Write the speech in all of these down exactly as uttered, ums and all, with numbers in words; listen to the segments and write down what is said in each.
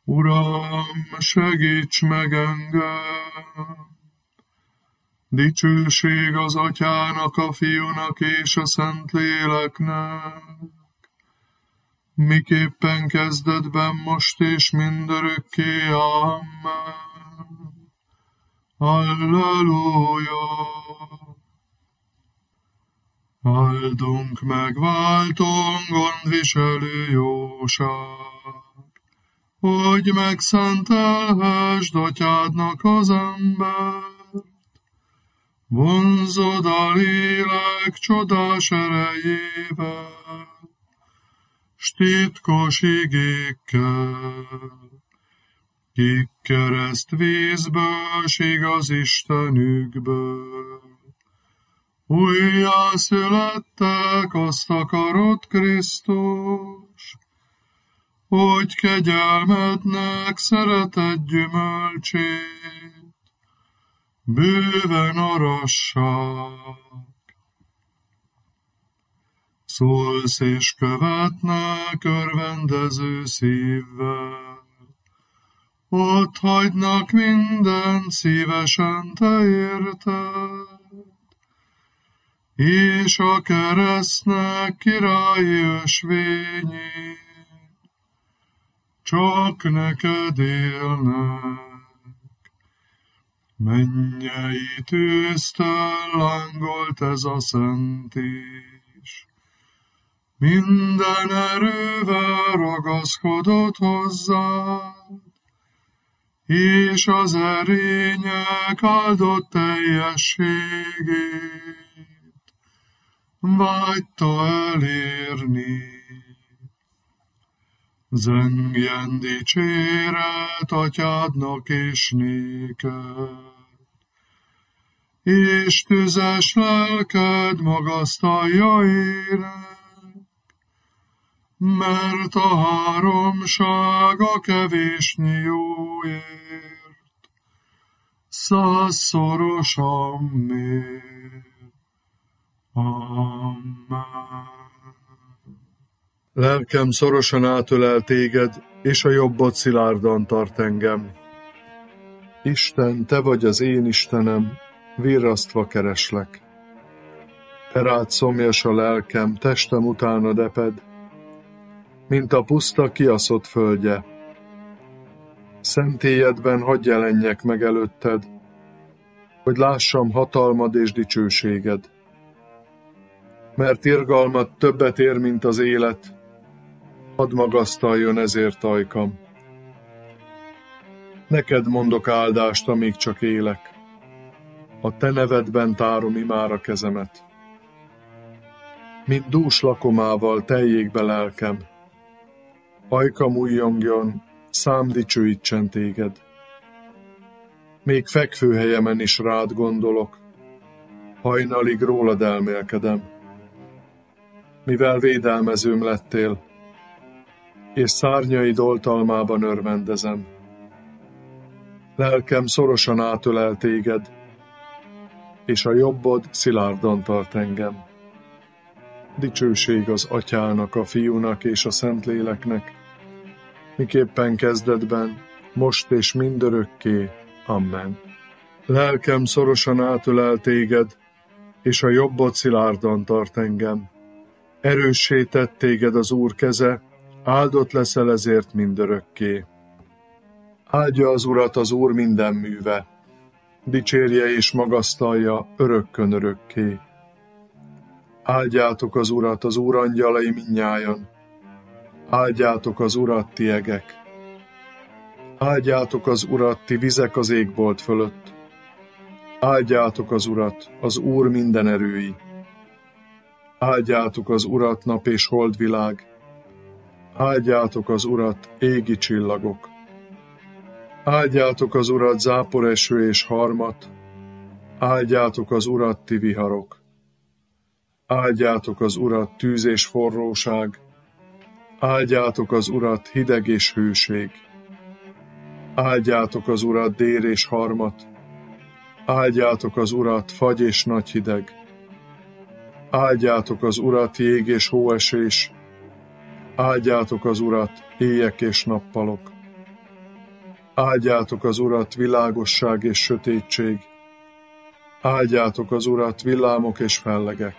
Uram, segíts meg engem! Dicsőség az Atyának, a Fiúnak és a Szentléleknek, miképpen kezdetben, most és mindörökké. Amen. Halleluja! Áldunk meg, váltunk, gondviselő jóság, hogy megszentelhessd Atyádnak az embert, vonzod a lélek csodás erejével, s titkos igékkel, kik kereszt vízből, s igaz Istenükből. Újjászülettek, azt akarod, Krisztus, hogy kegyelmednek szeretett gyümölcsét bőven arassák. Szólsz és követnek örvendező szívvel, ott hagynak mindent szívesen te érted, és a keresztnek királyi ösvényén csak neked élnek. Mennyei tűztől lángolt ez a szentés, minden erővel ragaszkodott hozzád, és az erények áldott teljességét vágyta elérni. Zengjen dicséret Atyádnak és néked, és tüzes lelked magasztalja ének, mert a háromság a kevésnyi jóért százszorosan mér. Amen. Lelkem szorosan átölel téged, és a jobbod szilárdan tart engem. Isten, te vagy az én Istenem, virrasztva kereslek. Te rád szomjas a lelkem, testem utánad eped, mint a puszta kiaszott földje. Szentélyedben hadd jelenjek meg előtted, hogy lássam hatalmad és dicsőséged. Mert irgalmad többet ér, mint az élet, hadd magasztaljon ezért ajkam. Neked mondok áldást, amíg csak élek, a te nevedben tárom imára kezemet. Mint dús lakomával teljék be lelkem, ajkam újjongjon, szám dicsőítsen téged. Még fekvőhelyemen is rád gondolok, hajnalig rólad elmélkedem. Mivel védelmezőm lettél, és szárnyaid oltalmában örvendezem. Lelkem szorosan átölel téged, és a jobbod szilárdan tart engem. Dicsőség az Atyának, a Fiúnak és a Szentléleknek, miképpen kezdetben, most és mindörökké. Amen. Lelkem szorosan átölel téged, és a jobbod szilárdan tart engem. Erőssé tett téged az Úr keze, áldott leszel ezért mindörökké. Áldja az Urat az Úr minden műve, dicsérje és magasztalja örökkön örökké. Áldjátok az Urat, az Úr angyalai mindnyájan, áldjátok az Urat, ti egek. Áldjátok az Urat, ti vizek az égbolt fölött, áldjátok az Urat, az Úr minden erői. Áldjátok az Urat, nap és holdvilág, áldjátok az Urat, égi csillagok. Áldjátok az Urat, záporeső és harmat, áldjátok az Urat, ti viharok. Áldjátok az Urat, tűz és forróság, áldjátok az Urat, hideg és hőség. Áldjátok az Urat, dél és harmat, áldjátok az Urat, fagy és nagy hideg. Áldjátok az Urat, jég és hóesés, áldjátok az Urat, éjek és nappalok. Áldjátok az Urat, világosság és sötétség. Áldjátok az Urat, villámok és fellegek.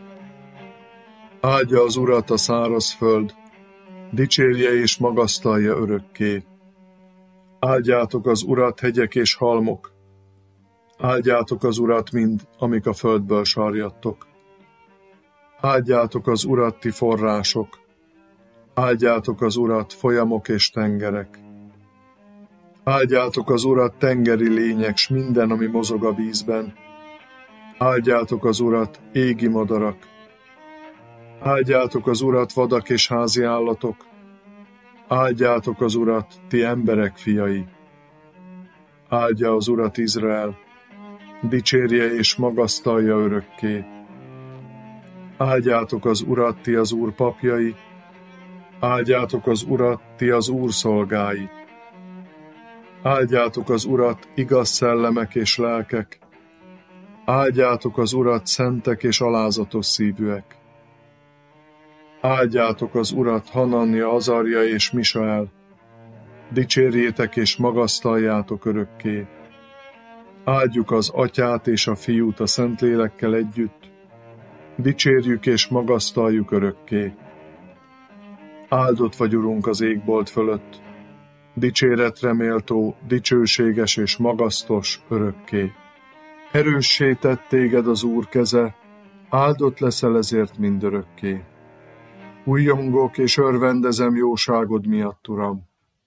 Áldja az Urat a száraz föld, dicsérje és magasztalja örökké. Áldjátok az Urat, hegyek és halmok. Áldjátok az Urat mind, amik a földből sarjadtok. Áldjátok az Urat, ti források. Áldjátok az Urat, folyamok és tengerek. Áldjátok az Urat, tengeri lények, s minden, ami mozog a vízben. Áldjátok az Urat, égi madarak. Áldjátok az Urat, vadak és házi állatok. Áldjátok az Urat, ti emberek fiai. Áldja az Urat Izrael, dicsérje és magasztalja örökké. Áldjátok az Urat, ti az Úr papjai. Áldjátok az Urat, ti az Úr szolgái. Áldjátok az Urat, igaz szellemek és lelkek. Áldjátok az Urat, szentek és alázatos szívűek. Áldjátok az Urat, Hananja, Azarja és Misael. Dicsérjétek és magasztaljátok örökké. Áldjuk az Atyát és a Fiút a Szentlélekkel együtt. Dicsérjük és magasztaljuk örökké. Áldott vagy, Urunk, az égbolt fölött. Dicséretre méltó, dicsőséges és magasztos örökké. Erőssé tett téged az Úr keze, áldott leszel ezért mindörökké. Újjongok és örvendezem jóságod miatt, Uram.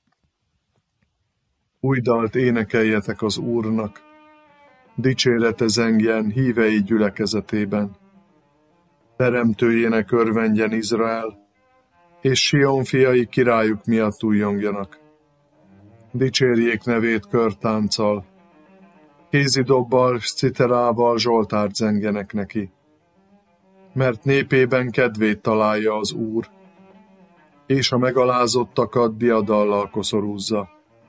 Új dalt énekeljetek az Úrnak, dicsérete zengjen hívei gyülekezetében. Teremtőjének örvendjen Izrael, és Sion fiai királyuk miatt újjongjanak. Dicsérjék nevét körtánccal, kézidobbal s citerával zsoltárt zengjenek neki. Mert népében kedvét találja az Úr, és a megalázottakat diadallal koszorúzza.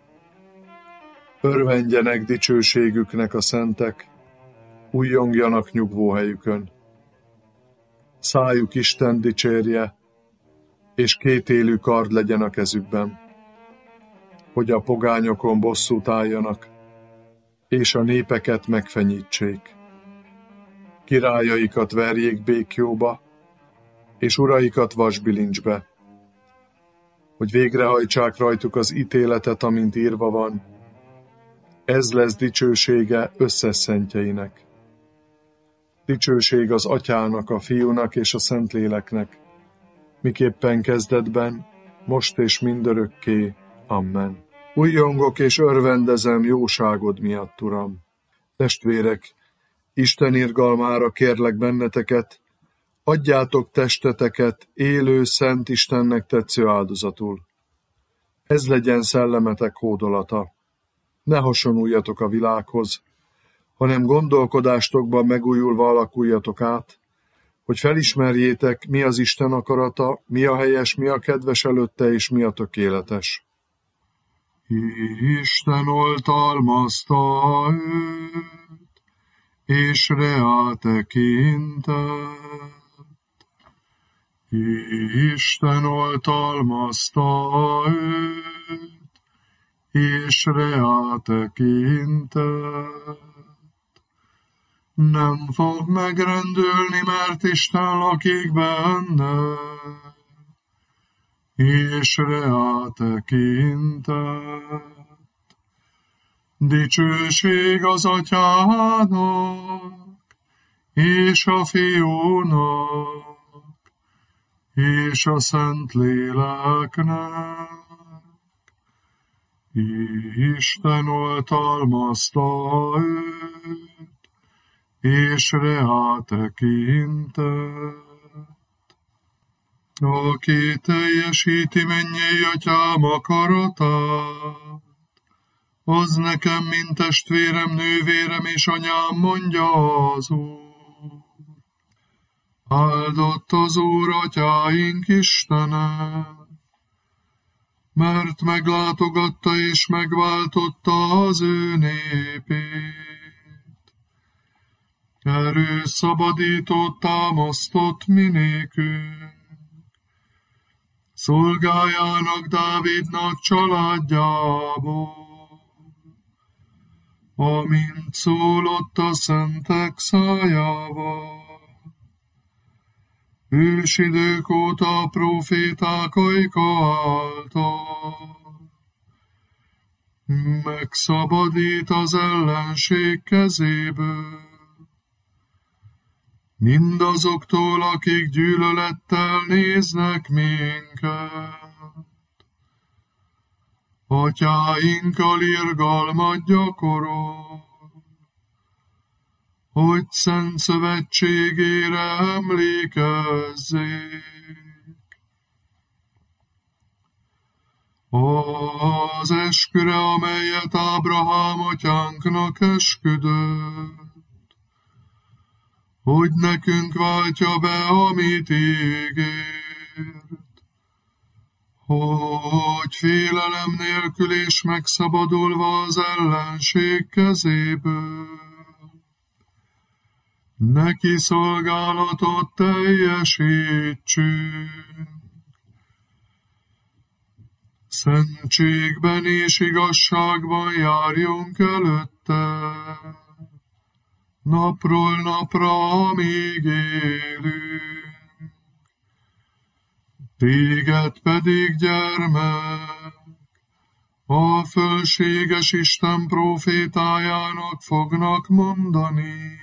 Örvendjenek dicsőségüknek a szentek, újjongjanak nyugvóhelyükön. Szájuk Isten dicsérje, és kétélű kard legyen a kezükben, hogy a pogányokon bosszút álljanak, és a népeket megfenyítsék. Királyaikat verjék békjóba, és uraikat vasbilincsbe, hogy végrehajtsák rajtuk az ítéletet, amint írva van. Ez lesz dicsősége összes szentjeinek. Dicsőség az Atyának, a Fiúnak és a Szentléleknek, miképpen kezdetben, most és mindörökké. Amen. Újjongok és örvendezem jóságod miatt, Uram. Testvérek, Isten irgalmára kérlek benneteket, adjátok testeteket élő, szent Istennek tetsző áldozatul. Ez legyen szellemetek hódolata. Ne hasonuljatok a világhoz, hanem gondolkodástokban megújulva alakuljatok át, hogy felismerjétek, mi az Isten akarata, mi a helyes, mi a kedves előtte, és mi a tökéletes. Isten oltalmazta őt, és reá tekintett. Isten oltalmazta őt, és reá tekintett. Nem fog megrendülni, mert Isten lakik benne, és reá tekintett. Dicsőség az Atyának, és a Fiúnak, és a Szentléleknek. Isten oltalmazta őt, és reá tekintett. Aki teljesíti mennyei Atyám akaratát, az nekem, mint testvérem, nővérem és anyám, mondja az Úr. Áldott az Úr atyáink Istene, mert meglátogatta és megváltotta az ő népét. Erő szabadított, támasztott minékünk, szolgájának, Dávidnak családjából. amint szólott a szentek szájával. Ősidők óta proféták ajka által megszabadít az ellenség kezéből, mindazoktól, akik gyűlölettel néznek minket. Atyáinkkal irgalmat gyakorol, hogy szent szövetségére emlékezzék. Az esküre, amelyet Ábrahám atyánknak esküdött, hogy nekünk váltja be, amit ígért, hogy félelem nélkül és megszabadulva az ellenség kezéből, neki szolgálatot teljesítsünk. Szentségben és igazságban járjunk előtte, napról napra, amíg élünk. Téged pedig, gyermek, a fölséges Isten prófétájának fognak mondani,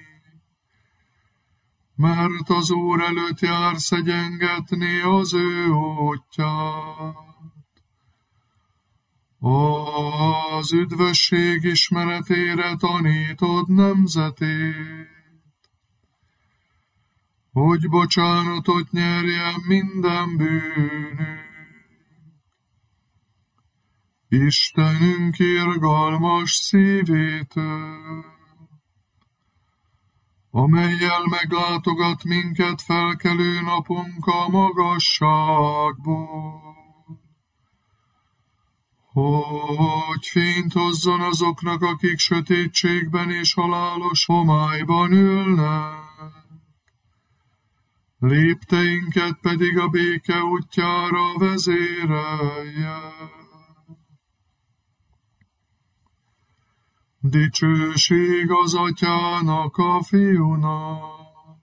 mert az Úr előtt jársz egyengetni az ő útját. Az üdvösség ismeretére tanítod nemzetét, hogy bocsánatot nyerjen minden bűnünk. Istenünk irgalmas szívétől, amellyel meglátogat minket felkelő napunk a magasságból, hogy fényt hozzon azoknak, akik sötétségben és halálos homályban ülnek, lépteinket pedig a béke útjára vezérelje. Dicsőség az Atyának, a Fiúnak,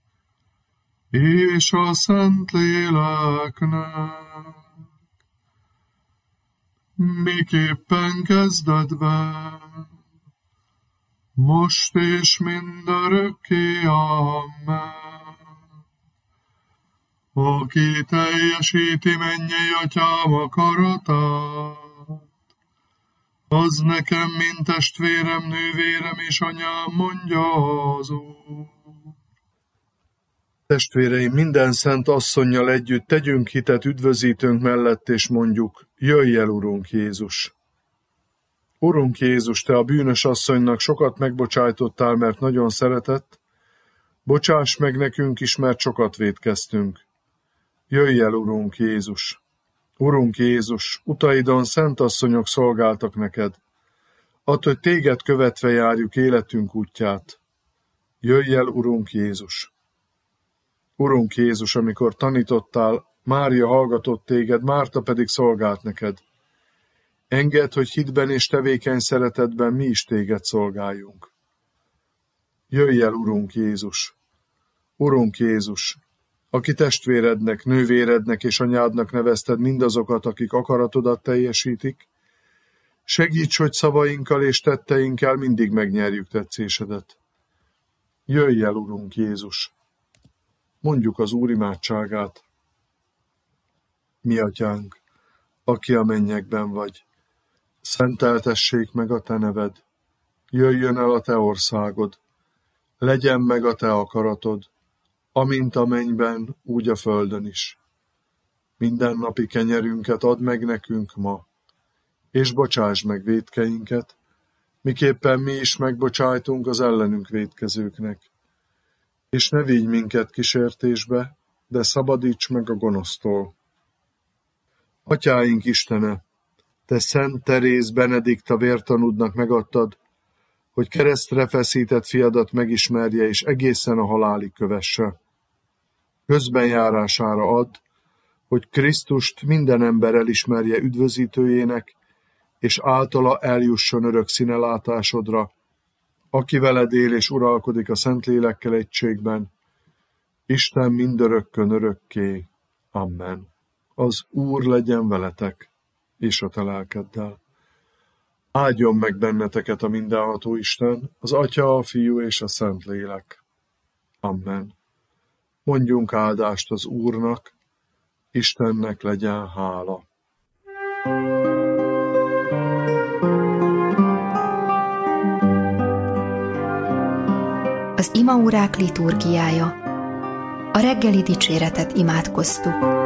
és a Szentléleknek, miképpen kezdetben, most és mindörökké, amen. Aki teljesíti mennyei Atyám akaratát, az nekem, mint testvérem, nővérem és anyám, mondja az Úr. Testvéreim, minden szent asszonnyal együtt tegyünk hitet üdvözítőnk mellett, és mondjuk, jöjj el, Urunk Jézus! Urunk Jézus, te a bűnös asszonynak sokat megbocsájtottál, mert nagyon szeretett, bocsáss meg nekünk is, mert sokat vétkeztünk. Jöjj el, Urunk Jézus! Urunk Jézus, utaidon szent asszonyok szolgáltak neked, add, hogy téged követve járjuk életünk útját. Jöjj el, Urunk Jézus! Urunk Jézus, amikor tanítottál, Mária hallgatott téged, Márta pedig szolgált neked. Engedd, hogy hitben és tevékeny szeretetben mi is téged szolgáljunk. Jöjj el, Urunk Jézus! Urunk Jézus, aki testvérednek, nővérednek és anyádnak nevezted mindazokat, akik akaratodat teljesítik, segíts, hogy szavainkkal és tetteinkkel mindig megnyerjük tetszésedet. Jöjj el, Urunk Jézus! Mondjuk az Úr imádságát. Mi Atyánk, aki a mennyekben vagy, szenteltessék meg a te neved, jöjjön el a te országod, legyen meg a te akaratod, amint a mennyben, úgy a földön is. Mindennapi kenyerünket add meg nekünk ma, és bocsásd meg vétkeinket, miképpen mi is megbocsájtunk az ellenünk vétkezőknek. És ne vigy minket kísértésbe, de szabadíts meg a gonosztól. Atyáink Istene, te Szent Teréz Benedikta vértanúdnak megadtad, hogy keresztre feszített fiadat megismerje és egészen a halálig kövesse. Közbenjárására add, hogy Krisztust minden ember elismerje üdvözítőjének, és általa eljusson örök színelátásodra, aki veled él és uralkodik a Szentlélekkel egységben, Isten mindörökkön örökké. Amen. Az Úr legyen veletek, és a te lelkeddel. Áldjon meg benneteket a mindenható Isten, az Atya, a Fiú és a Szentlélek. Amen. Mondjunk áldást az Úrnak, Istennek legyen hála. Az imaórák liturgiája. A reggeli dicséretet imádkoztuk.